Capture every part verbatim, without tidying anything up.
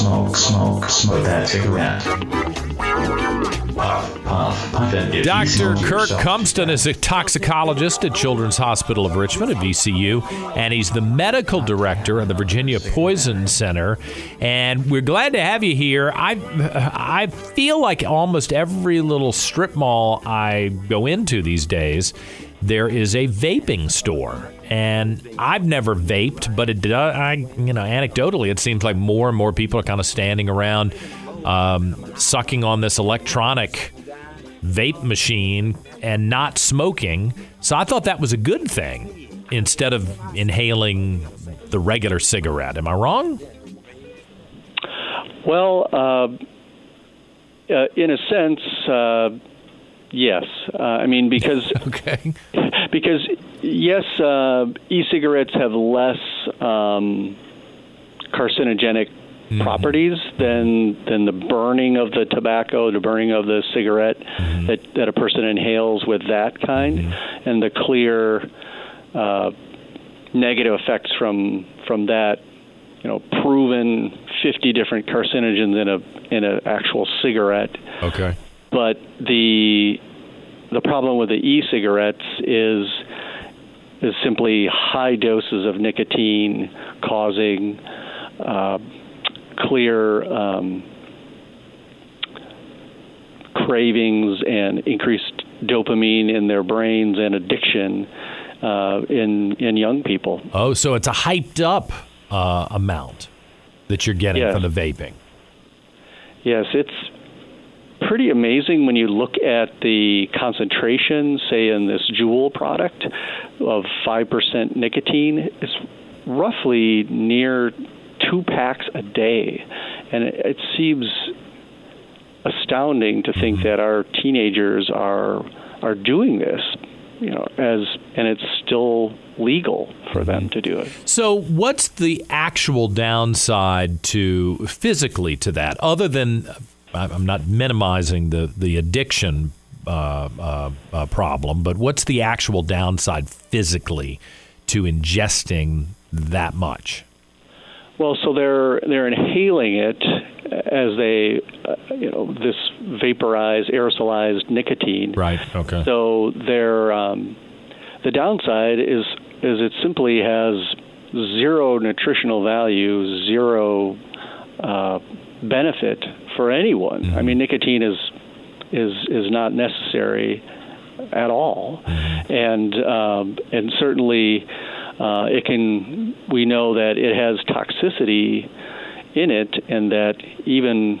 smoke, smoke, smoke that cigarette. Puff, puff, puff it. If you Doctor smoke Kirk yourself- Cumston is a toxicologist at Children's Hospital of Richmond at V C U, and he's the medical director of the Virginia Poison Center. And we're glad to have you here. I I feel like almost every little strip mall I go into these days, there is a vaping store. And I've never vaped, but it, I, you know, anecdotally, it seems like more and more people are kind of standing around, um, sucking on this electronic vape machine and not smoking. So I thought that was a good thing instead of inhaling the regular cigarette. Am I wrong? Well, uh, uh, in a sense, uh, yes. Uh, I mean, because okay. because yes, uh, e-cigarettes have less um, carcinogenic mm-hmm. properties than than the burning of the tobacco, the burning of the cigarette mm-hmm. that, that a person inhales with that kind, mm-hmm. and the clear uh, negative effects from from that. You know, proven fifty different carcinogens in a in an actual cigarette. Okay. But the the problem with the e-cigarettes is is simply high doses of nicotine causing uh, clear um, cravings and increased dopamine in their brains and addiction uh, in in young people. Oh, so it's a hyped up uh, amount that you're getting yes. from the vaping. Yes, it's pretty amazing when you look at the concentration, say in this Juul product, of five percent nicotine. It's roughly near two packs a day. And it, it seems astounding to think that our teenagers are are doing this, you know, as and it's still legal for them to do it. So what's the actual downside to physically to that, other than I'm not minimizing the, the addiction uh, uh, uh, problem, but what's the actual downside physically to ingesting that much? Well, so they're they're inhaling it as they, uh, you know, this vaporized, aerosolized nicotine. Right. Okay. So they're um, the downside is is it simply has zero nutritional value, zero uh, benefit for anyone. Mm-hmm. I mean, nicotine is is is not necessary at all, mm-hmm. and um, and certainly uh, it can. We know that it has toxicity in it, and that even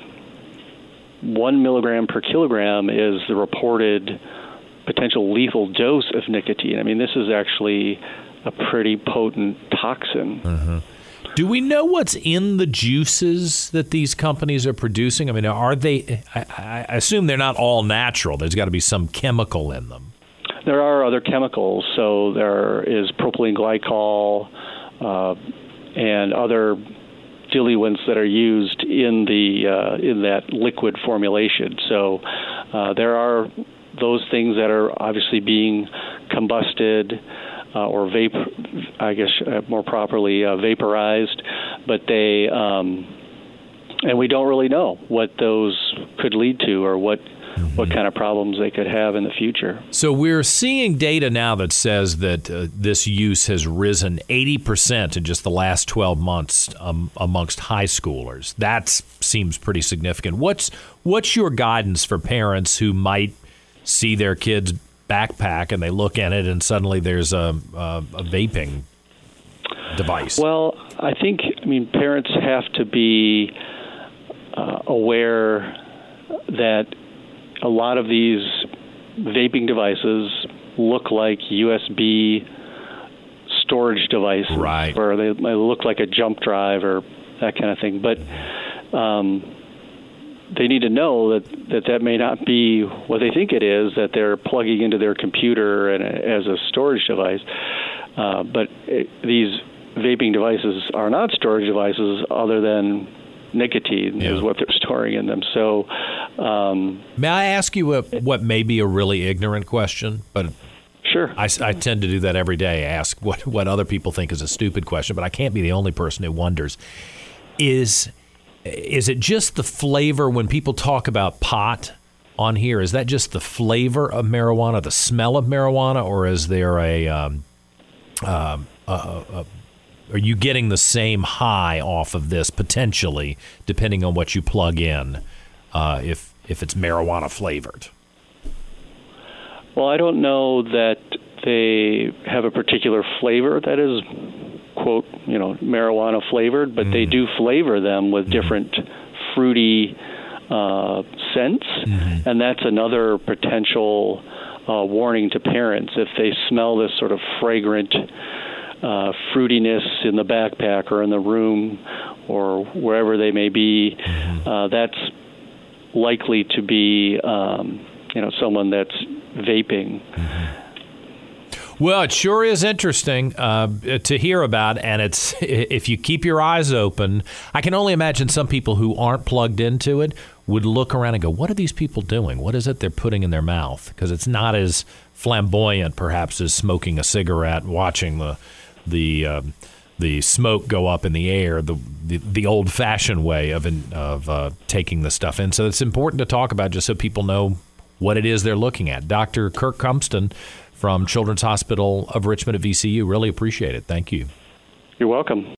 one milligram per kilogram is the reported potential lethal dose of nicotine. I mean, this is actually a pretty potent toxin. Mm-hmm. Do we know what's in the juices that these companies are producing? I mean, are they, I, I assume they're not all natural. There's got to be some chemical in them. There are other chemicals. So there is propylene glycol uh, and other diluents that are used in the uh, in that liquid formulation. So uh, there are those things that are obviously being combusted uh, or vapor, I guess uh, more properly uh, vaporized, but they um, and we don't really know what those could lead to or what mm-hmm. what kind of problems they could have in the future. So we're seeing data now that says that uh, this use has risen eighty percent in just the last twelve months um, amongst high schoolers. That seems pretty significant. What's what's your guidance for parents who might see their kids' backpack and they look in it and suddenly there's a, a, a vaping device? Well, I think, I mean, parents have to be uh, aware that a lot of these vaping devices look like U S B storage devices, right, where they, they look like a jump drive or that kind of thing. But um, they need to know that, that that may not be what they think it is, that they're plugging into their computer and as a storage device. Uh, but it, these vaping devices are not storage devices other than nicotine yeah. is what they're storing in them. So, um, may I ask you a, what may be a really ignorant question? But sure, I, I tend to do that every day. Ask what what other people think is a stupid question, but I can't be the only person who wonders. Is is it just the flavor when people talk about pot on here? Is that just the flavor of marijuana, the smell of marijuana, or is there a, um, uh, a, a are you getting the same high off of this potentially, depending on what you plug in, uh, if if it's marijuana flavored? Well, I don't know that they have a particular flavor that is, quote, you know, marijuana flavored, but mm. they do flavor them with different fruity uh, scents, mm-hmm. and that's another potential uh, warning to parents. If they smell this sort of fragrant uh, fruitiness in the backpack or in the room or wherever they may be, mm-hmm. uh, that's likely to be, um, you know, someone that's vaping. Mm-hmm. Well, it sure is interesting uh, to hear about, and it's if you keep your eyes open, I can only imagine some people who aren't plugged into it would look around and go, what are these people doing? What is it they're putting in their mouth? Because it's not as flamboyant, perhaps, as smoking a cigarette, watching the the uh, the smoke go up in the air, the the, the old-fashioned way of in, of uh, taking the stuff in. So it's important to talk about just so people know what it is they're looking at. Doctor Kirk Kumston from Children's Hospital of Richmond at V C U. Really appreciate it. Thank you. You're welcome.